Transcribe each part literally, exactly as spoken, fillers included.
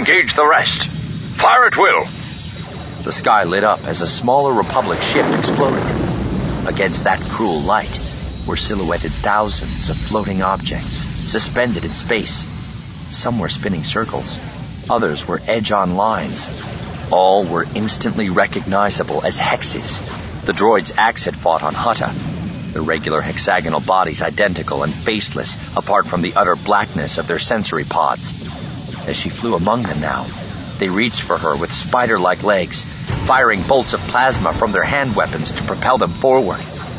engage the rest. Fire at will. The sky lit up as a smaller Republic ship exploded. Against that cruel light were silhouetted thousands of floating objects, suspended in space. Some were spinning circles. Others were edge-on lines. All were instantly recognizable as hexes. The droids Axe had fought on Hutta. Irregular hexagonal bodies identical and faceless, apart from the utter blackness of their sensory pods. As she flew among them now, they reached for her with spider-like legs, firing bolts of plasma from their hand weapons to propel them forward.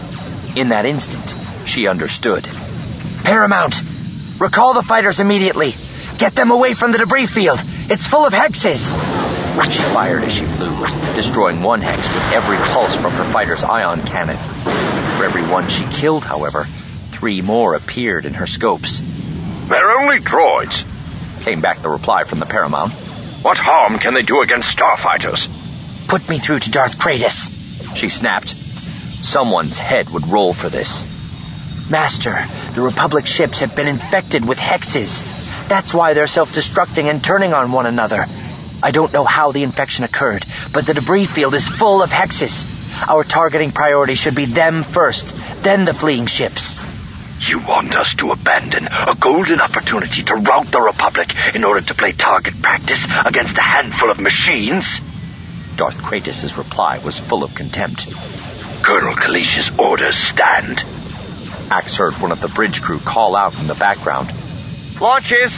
In that instant, she understood. Paramount! Recall the fighters immediately! Get them away from the debris field! It's full of hexes! She fired as she flew, destroying one hex with every pulse from her fighter's ion cannon. For every one she killed, however, three more appeared in her scopes. They're only droids, came back the reply from the Paramount. What harm can they do against starfighters? Put me through to Darth Kratos, she snapped. Someone's head would roll for this. Master, the Republic ships have been infected with hexes. That's why they're self-destructing and turning on one another. I don't know how the infection occurred, but the debris field is full of hexes. Our targeting priority should be them first, then the fleeing ships. You want us to abandon a golden opportunity to rout the Republic in order to play target practice against a handful of machines? Darth Kratos' reply was full of contempt. Colonel Kalish's orders stand. Axe heard one of the bridge crew call out from the background. Launches!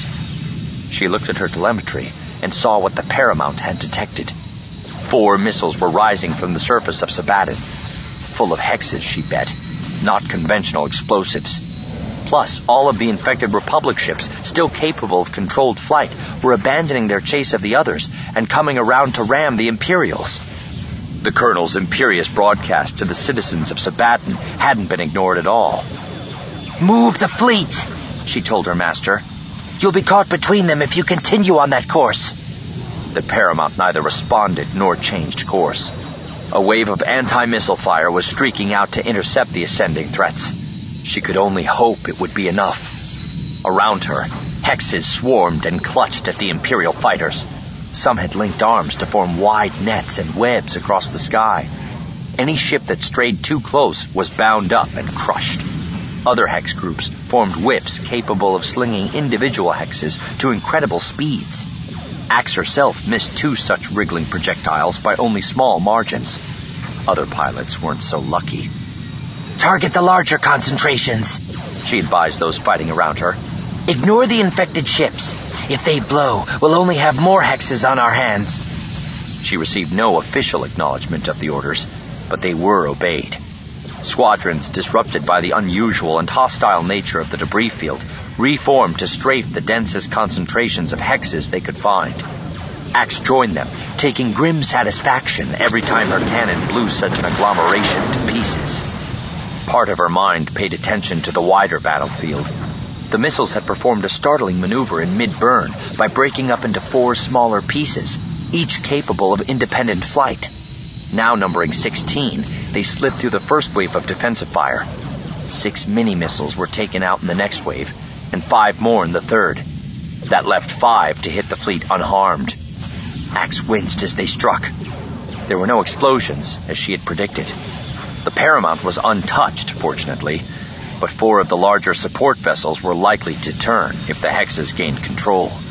She looked at her telemetry and saw what the Paramount had detected. Four missiles were rising from the surface of Sabaton. Full of hexes, she bet, not conventional explosives. Plus, all of the infected Republic ships, still capable of controlled flight, were abandoning their chase of the others and coming around to ram the Imperials. The Colonel's imperious broadcast to the citizens of Sabaton hadn't been ignored at all. Move the fleet, she told her master. You'll be caught between them if you continue on that course. The Paramount neither responded nor changed course. A wave of anti-missile fire was streaking out to intercept the ascending threats. She could only hope it would be enough. Around her, hexes swarmed and clutched at the Imperial fighters. Some had linked arms to form wide nets and webs across the sky. Any ship that strayed too close was bound up and crushed. Other hex groups formed whips capable of slinging individual hexes to incredible speeds. Axe herself missed two such wriggling projectiles by only small margins. Other pilots weren't so lucky. Target the larger concentrations, she advised those fighting around her. Ignore the infected ships. If they blow, we'll only have more hexes on our hands. She received no official acknowledgement of the orders, but they were obeyed. Squadrons, disrupted by the unusual and hostile nature of the debris field, reformed to strafe the densest concentrations of hexes they could find. Axe joined them, taking grim satisfaction every time her cannon blew such an agglomeration to pieces. Part of her mind paid attention to the wider battlefield. The missiles had performed a startling maneuver in mid-burn by breaking up into four smaller pieces, each capable of independent flight. Now numbering sixteen, they slid through the first wave of defensive fire. Six mini-missiles were taken out in the next wave, and five more in the third. That left five to hit the fleet unharmed. Axe winced as they struck. There were no explosions, as she had predicted. The Paramount was untouched, fortunately, but four of the larger support vessels were likely to turn if the hexes gained control.